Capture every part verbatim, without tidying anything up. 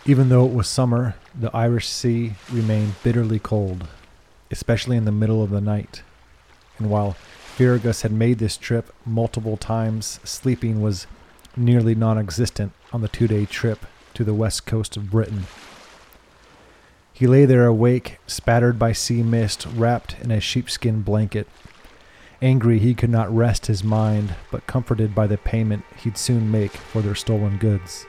Even though it was summer, the Irish Sea remained bitterly cold, especially in the middle of the night. And while Ferragus had made this trip multiple times, sleeping was nearly non-existent on the two-day trip to the west coast of Britain. He lay there awake, spattered by sea mist, wrapped in a sheepskin blanket. Angry he could not rest his mind, but comforted by the payment he'd soon make for their stolen goods.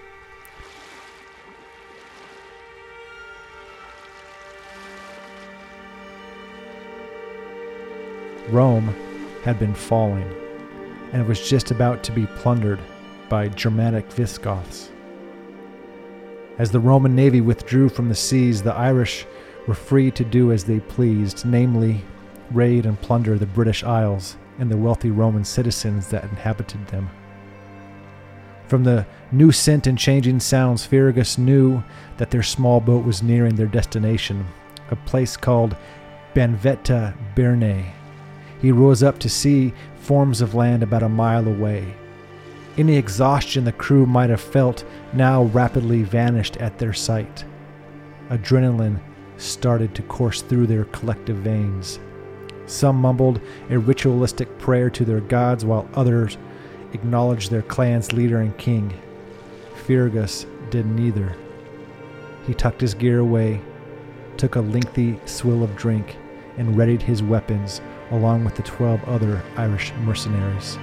Rome had been falling, and was just about to be plundered by Germanic Visigoths. As the Roman navy withdrew from the seas, the Irish were free to do as they pleased, namely, raid and plunder the British Isles and the wealthy Roman citizens that inhabited them. From the new scent and changing sounds, Ferragus knew that their small boat was nearing their destination, a place called Banvetta Berne. He rose up to see forms of land about a mile away. Any exhaustion the crew might have felt now rapidly vanished at their sight. Adrenaline started to course through their collective veins. Some mumbled a ritualistic prayer to their gods, while others acknowledged their clan's leader and king. Ferragus did neither. He tucked his gear away, took a lengthy swill of drink, and readied his weapons along with the twelve other Irish mercenaries.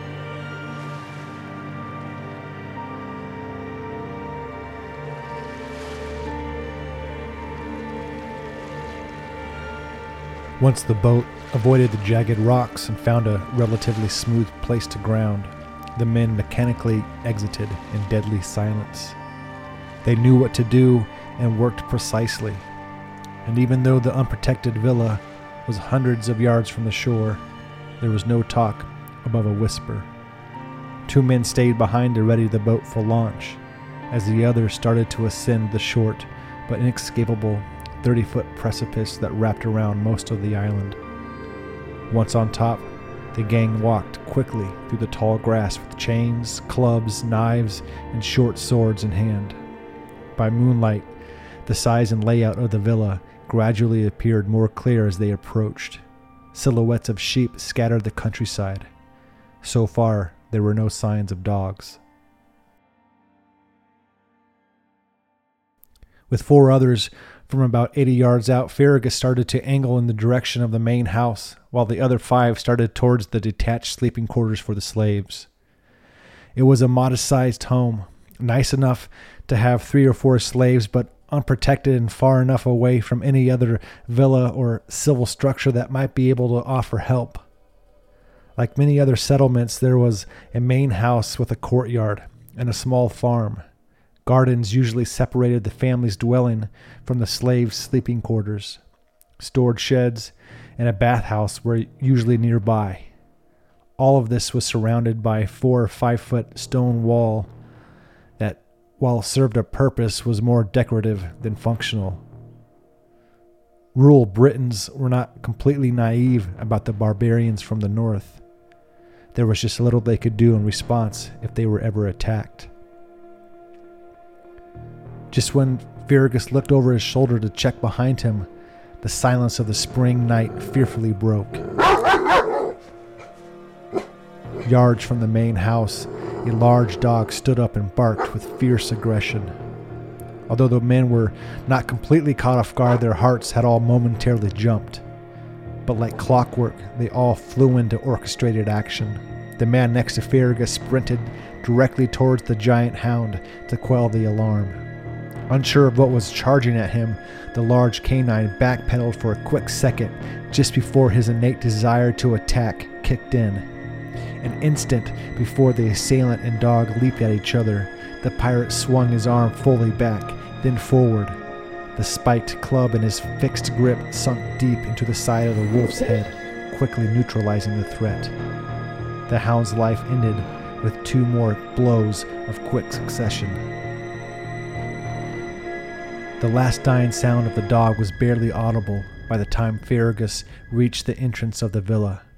Once the boat avoided the jagged rocks and found a relatively smooth place to ground, the men mechanically exited in deadly silence. They knew what to do and worked precisely. And even though the unprotected villa was hundreds of yards from the shore, there was no talk above a whisper. Two men stayed behind to ready the boat for launch, as the others started to ascend the short but inescapable thirty-foot precipice that wrapped around most of the island. Once on top, the gang walked quickly through the tall grass with chains, clubs, knives, and short swords in hand. By moonlight, the size and layout of the villa gradually appeared more clear as they approached. Silhouettes of sheep scattered the countryside. So far, there were no signs of dogs. With four others from about eighty yards out, Ferragus started to angle in the direction of the main house, while the other five started towards the detached sleeping quarters for the slaves. It was a modest-sized home, nice enough to have three or four slaves, but unprotected and far enough away from any other villa or civil structure that might be able to offer help. Like many other settlements, there was a main house with a courtyard and a small farm. Gardens usually separated the family's dwelling from the slaves' sleeping quarters. Stored sheds and a bathhouse were usually nearby. All of this was surrounded by a four or five foot stone wall that, while served a purpose, was more decorative than functional. Rural Britons were not completely naive about the barbarians from the north. There was just little they could do in response if they were ever attacked. Just when Ferragus looked over his shoulder to check behind him, the silence of the spring night fearfully broke. Yards from the main house, a large dog stood up and barked with fierce aggression. Although the men were not completely caught off guard, their hearts had all momentarily jumped. But like clockwork, they all flew into orchestrated action. The man next to Ferragus sprinted directly towards the giant hound to quell the alarm. Unsure of what was charging at him, the large canine backpedaled for a quick second just before his innate desire to attack kicked in. An instant before the assailant and dog leaped at each other, the pirate swung his arm fully back, then forward. The spiked club in his fixed grip sunk deep into the side of the wolf's head, quickly neutralizing the threat. The hound's life ended with two more blows of quick succession. The last dying sound of the dog was barely audible by the time Ferragus reached the entrance of the villa.